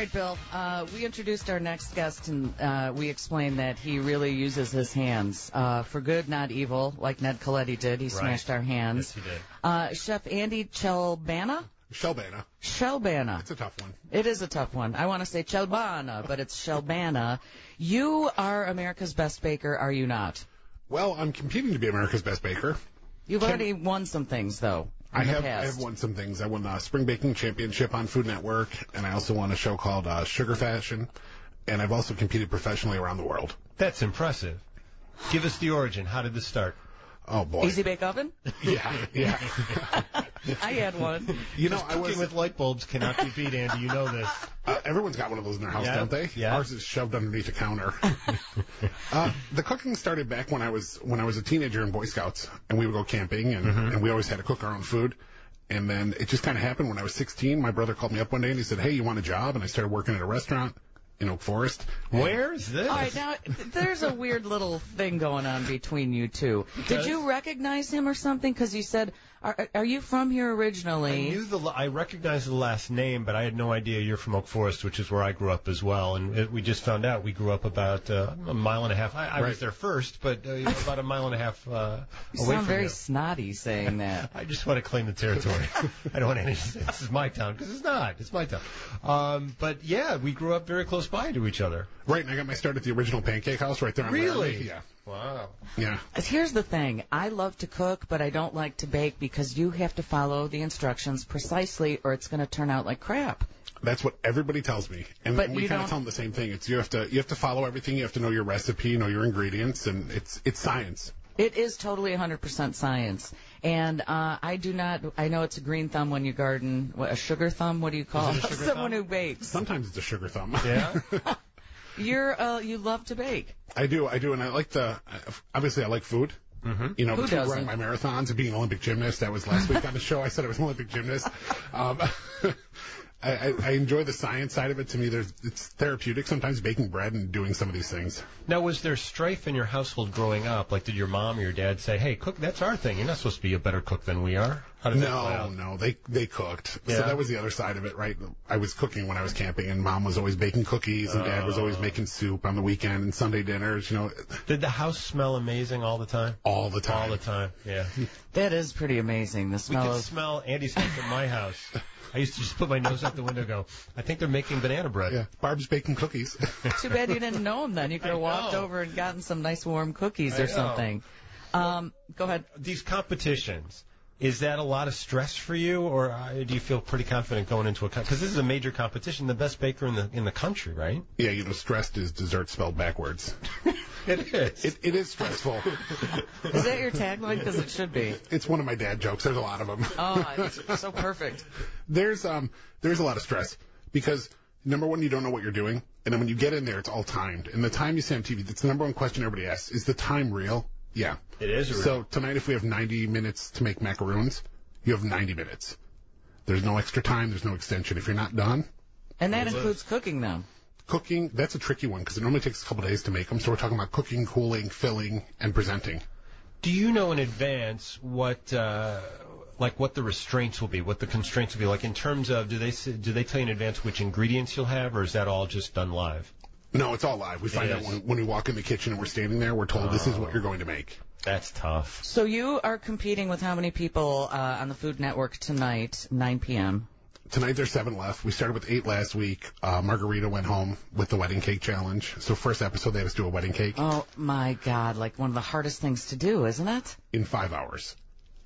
right, Bill. We introduced our next guest, and we explained that he really uses his hands for good, not evil, like Ned Coletti did. He smashed our hands. Yes, he did. Chef Andy Chelbana? Shelbana. It's a tough one. It is a tough one. I want to say Chelbana, but it's Shelbana. You are America's Best Baker, are you not? Well, I'm competing to be America's Best Baker. You've already won some things, though. I have won some things. I won the Spring Baking Championship on Food Network, and I also won a show called Sugar Fashion, and I've also competed professionally around the world. That's impressive. Give us the origin. How did this start? Oh, boy. Easy Bake Oven? Yeah. I had one. You know, cooking with light bulbs cannot be beat, Andy. You know this. Everyone's got one of those in their house, don't they? Yeah. Ours is shoved underneath a counter. The cooking started back when I was a teenager in Boy Scouts, and we would go camping, and we always had to cook our own food. And then it just kind of happened when I was 16. My brother called me up one day, and he said, "Hey, you want a job?" And I started working at a restaurant in Oak Forest. Where's this? All right, now, there's a weird little thing going on between you two. Did you recognize him or something? Because you said, are you from here originally? I recognized the last name, but I had no idea you're from Oak Forest, which is where I grew up as well. And we just found out we grew up about a mile and a half. I was there first, but about a mile and a half away you from sound very here. snotty saying that. I just want to claim the territory. I don't want any. This is my town, because it's not. It's my town. But yeah, we grew up very close by to each other. Right, and I got my start at the original Pancake House right there on Really? Laramie. Yeah. Wow. Yeah. Here's the thing. I love to cook, but I don't like to bake because you have to follow the instructions precisely or it's going to turn out like crap. That's what everybody tells me, and But we you kind don't- of tell them the same thing. It's you have to follow everything. You have to know your recipe, know your ingredients, and it's science. It is totally 100% science. And I do not, I know it's a green thumb when you garden. What, a sugar thumb? What do you call Is it a sugar someone thumb? who bakes? Sometimes it's a sugar thumb. Yeah? You love to bake. I do, and I like obviously I like food. Mm-hmm. You know, Who between doesn't? running my marathons and being an Olympic gymnast. That was last week on the show. I said I was an Olympic gymnast. I enjoy the science side of it. To me, it's therapeutic sometimes baking bread and doing some of these things. Now, was there strife in your household growing up? Like, did your mom or your dad say, "Hey, cook, that's our thing. You're not supposed to be a better cook than we are"? How did that play out? No, they cooked. Yeah. So that was the other side of it, right? I was cooking when I was camping, and Mom was always baking cookies, and Dad was always making soup on the weekend and Sunday dinners. You know, Did the house smell amazing all the time? all the time. All the time, yeah. That is pretty amazing. The We smell could of smell Andy's house at my house. I used to just put my nose out the window and go, I think they're making banana bread. Yeah, Barb's baking cookies. Too bad you didn't know him then. You could have I walked know. over and gotten some nice warm cookies I or know. something. Go ahead. These competitions, is that a lot of stress for you, or do you feel pretty confident going into a because this is a major competition, the best baker in the country, right? Yeah, you know, stressed is dessert spelled backwards. It is. It is stressful. Is that your tagline? Because it should be. It's one of my dad jokes. There's a lot of them. Oh, it's so perfect. There's a lot of stress because number one, you don't know what you're doing, and then when you get in there, it's all timed. And the time you see on TV, that's the number one question everybody asks: is the time real? Yeah. It is real. So tonight, if we have 90 minutes to make macaroons, you have 90 minutes. There's no extra time. There's no extension. If you're not done, And that includes cooking them. cooking, that's a tricky one because it normally takes a couple days to make them. So we're talking about cooking, cooling, filling, and presenting. Do you know in advance what the restraints will be, what the constraints will be, like in terms of do they tell you in advance which ingredients you'll have, or is that all just done live? No, it's all live. We find out when we walk in the kitchen and we're standing there, we're told this is what you're going to make. That's tough. So you are competing with how many people on the Food Network tonight, 9 p.m.? Tonight there's 7 left. We started with 8 last week. Margarita went home with the wedding cake challenge. So first episode they had us do a wedding cake Oh, my God. Like one of the hardest things to do, isn't it? in 5 hours.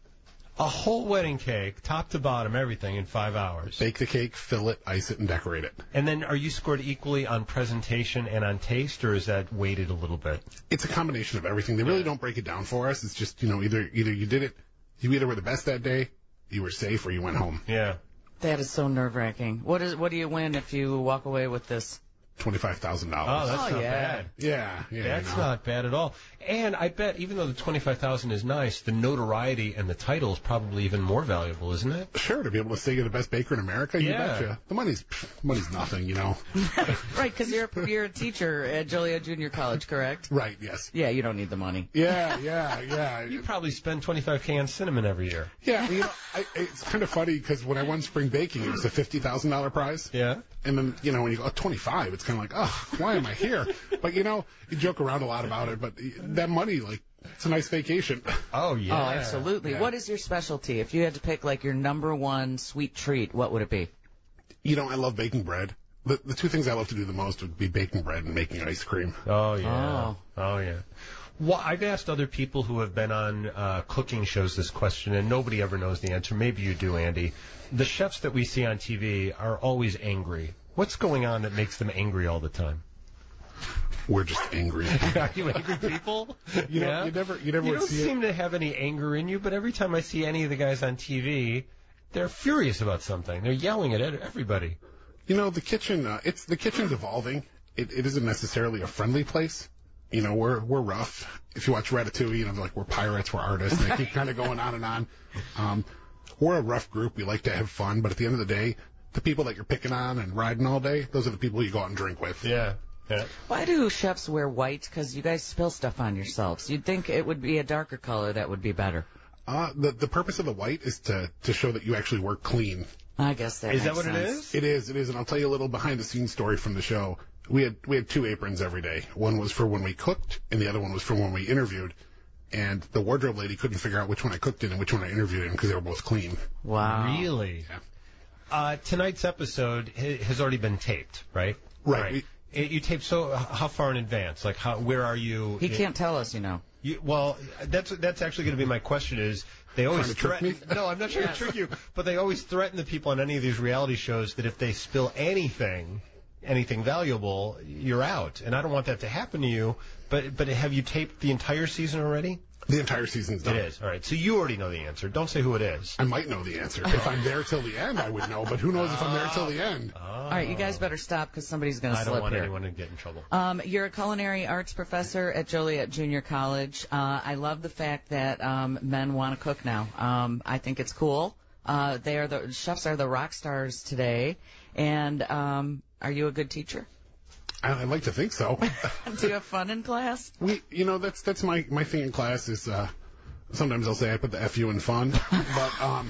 A whole wedding cake, top to bottom, everything in 5 hours. Bake the cake, fill it, ice it, and decorate it. And then are you scored equally on presentation and on taste, or is that weighted a little bit? It's a combination of everything. They really don't break it down for us. It's just, you know, either you did it, you either were the best that day, you were safe, or you went home. Yeah. That is so nerve-wracking. What do you win if you walk away with this? $25,000. Oh, that's not bad. Yeah. That's not bad at all. And I bet even though the $25,000 is nice, the notoriety and the title is probably even more valuable, isn't it? Sure, to be able to say you're the best baker in America, you betcha. The money's nothing, you know. Right, because you're a teacher at Joliet Junior College, correct? Right, yes. Yeah, you don't need the money. Yeah. You probably spend $25K on cinnamon every year. Yeah, you know, it's kind of funny because when I won spring baking, it was a $50,000 prize. Yeah. And then, you know, when you go 25, it's kind of like, oh, why am I here? But, you know, you joke around a lot about it, but that money, like, it's a nice vacation. Oh, yeah. Oh, absolutely. Yeah. What is your specialty? If you had to pick, like, your number one sweet treat, what would it be? You know, I love baking bread. The two things I love to do the most would be baking bread and making ice cream. Oh, yeah. Oh, yeah. Well, I've asked other people who have been on cooking shows this question, and nobody ever knows the answer. Maybe you do, Andy. The chefs that we see on TV are always angry. What's going on that makes them angry all the time? We're just angry. Are you angry people? You know, you never you don't seem to have any anger in you, but every time I see any of the guys on TV, they're furious about something. They're yelling at everybody. You know, the kitchen, the kitchen's evolving. It isn't necessarily a friendly place. You know, we're rough. If you watch Ratatouille, you know, like we're pirates, we're artists, and they keep kind of going on and on. We're a rough group. We like to have fun, but at the end of the day, the people that you're picking on and riding all day, those are the people you go out and drink with. Yeah. Why do chefs wear white? Because you guys spill stuff on yourselves. You'd think it would be a darker color that would be better. The purpose of the white is to show that you actually work clean. I guess that is makes that what sense. it is? It is, and I'll tell you a little behind-the-scenes story from the show. We had two aprons every day. One was for when we cooked, and the other one was for when we interviewed. And the wardrobe lady couldn't figure out which one I cooked in and which one I interviewed in because they were both clean. Wow. Really? Yeah. Tonight's episode has already been taped, right? Right. You taped how far in advance? Like, where are you? He can't tell us, you know. Well, that's actually going to be my question is, they always threaten. No, I'm not trying to trick you, but they always threaten the people on any of these reality shows that if they spill anything valuable, you're out. And I don't want that to happen to you, but have you taped the entire season already? The entire season's done. It is. All right. So you already know the answer. Don't say who it is. I might know the answer. If I'm there till the end, I would know, but who knows if I'm there till the end. All right, you guys better stop because somebody's going to slip here. I don't want anyone to get in trouble. You're a culinary arts professor at Joliet Junior College. I love the fact that men want to cook now. I think it's cool. Chefs are the rock stars today. And are you a good teacher? I like to think so. Do you have fun in class? That's my thing in class is sometimes I'll say I put the FU in fun, but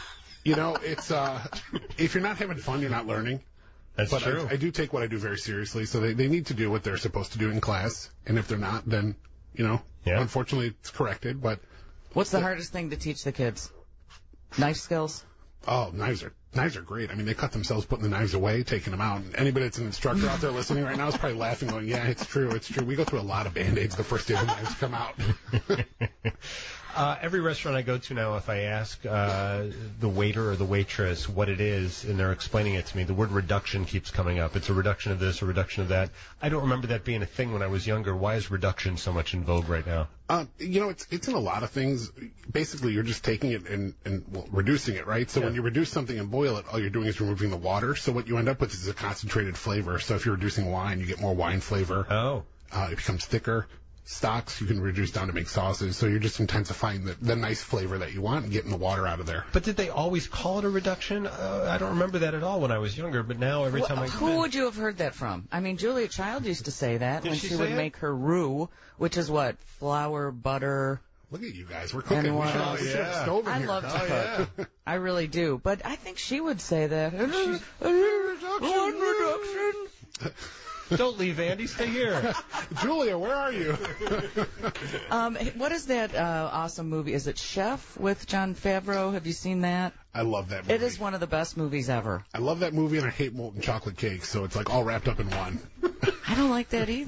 it's if you're not having fun, you're not learning. That's true. I do take what I do very seriously, so they need to do what they're supposed to do in class, and if they're not, then unfortunately it's corrected. But what's the hardest thing to teach the kids? Knife skills? Oh, knives are great. I mean, they cut themselves putting the knives away, taking them out. And anybody that's an instructor out there listening right now is probably laughing, going, yeah, it's true. We go through a lot of Band-Aids the first day the knives come out. Every restaurant I go to now, if I ask the waiter or the waitress what it is, and they're explaining it to me, the word reduction keeps coming up. It's a reduction of this, a reduction of that. I don't remember that being a thing when I was younger. Why is reduction so much in vogue right now? It's in a lot of things. Basically, you're just taking it and reducing it, right? So when you reduce something and boil it, all you're doing is removing the water. So what you end up with is a concentrated flavor. So if you're reducing wine, you get more wine flavor. Oh. It becomes thicker. Stocks you can reduce down to make sauces, so you're just intensifying the nice flavor that you want and getting the water out of there. But did they always call it a reduction? I don't remember that at all when I was younger, but now every time I come Who would you have heard that from? I mean, Julia Child used to say that when she would make her roux, which is what? Flour, butter. Look at you guys. We're cooking. We should have a stove in here. I love to cook. Yeah. I really do. But I think she would say that. One reduction. Don't leave, Andy. Stay here. Julia, where are you? What is that awesome movie? Is it Chef with Jon Favreau? Have you seen that? I love that movie. It is one of the best movies ever. I love that movie, and I hate molten chocolate cake, so it's like all wrapped up in one. I don't like that either.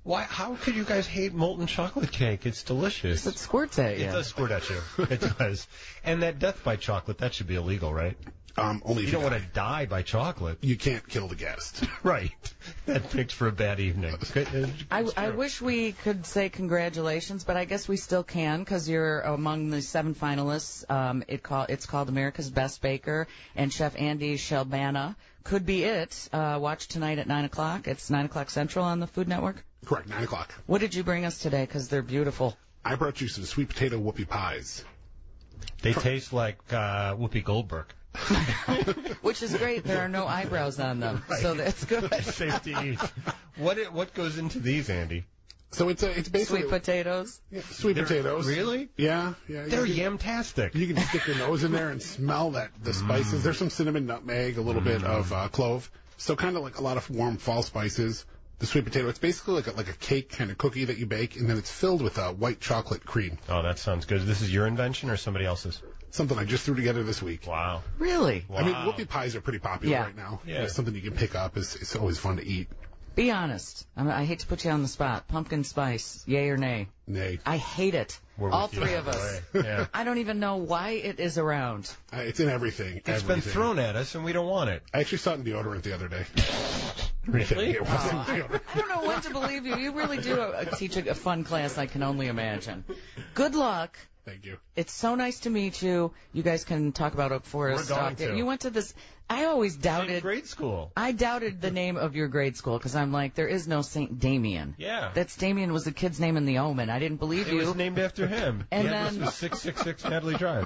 Why? How could you guys hate molten chocolate cake? It's delicious. It squirts at you. It does squirt at you. It does. And that death by chocolate, that should be illegal, right? Only if You don't want to die by chocolate. You can't kill the guest. Right. That makes for a bad evening. I wish we could say congratulations, but I guess we still can because you're among the 7 finalists. It's called America's Best Baker, and Chef Andy Shelbana could be it. Watch tonight at 9 o'clock. It's 9 o'clock Central on the Food Network. Correct, 9 o'clock. What did you bring us today? Because they're beautiful. I brought you some sweet potato whoopie pies. They taste like Whoopi Goldberg. Which is great. There are no eyebrows on them, so that's good. Safe to eat. What goes into these, Andy? So it's basically Sweet potatoes. Yeah, sweet potatoes. Really? Yeah. They're yamtastic. You can stick your nose in there and smell the spices. There's some cinnamon, nutmeg, a little bit of clove. So kind of like a lot of warm fall spices. The sweet potato, it's basically like a cake kind of cookie that you bake, and then it's filled with white chocolate cream. Oh, that sounds good. This is your invention or somebody else's? Something I just threw together this week. Wow. Really? Wow. I mean, whoopie pies are pretty popular Yeah. right now. Yeah. It's something you can pick up. It's always fun to eat. Be honest. I hate to put you on the spot. Pumpkin spice, yay or nay? Nay. I hate it. We're All with you. 3 of us. Yeah. I don't even know why it is around. It's in everything. It's been thrown at us, and we don't want it. I actually saw it in deodorant the other day. Really? It wasn't deodorant. I don't know when to believe you. You really do teach a fun class, I can only imagine. Good luck. Thank you. It's so nice to meet you. You guys can talk about Oak Forest. We're going to. You went to this. I always Same doubted. grade school. I doubted the name of your grade school because I'm like, there is no Saint Damien. Yeah. That's Damien was the kid's name in The Omen. I didn't believe It you. was named after him. And the address then- was 666 Natalie Drive.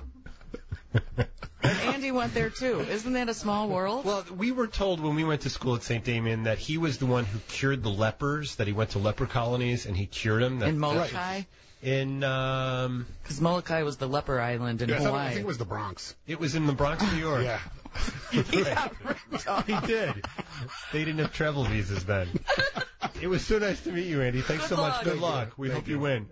And Andy went there too. Isn't that a small world? Well, we were told when we went to school at St. Damien that he was the one who cured the lepers, that he went to leper colonies and he cured them. In Molokai? In, Because Molokai was the leper island in I Hawaii. think it was the Bronx. it was in the Bronx, New York. Yeah. Yeah, He did. They didn't have travel visas then. It was so nice to meet you, Andy. Thanks Good so much. luck. Good luck. We Thank hope you you. win.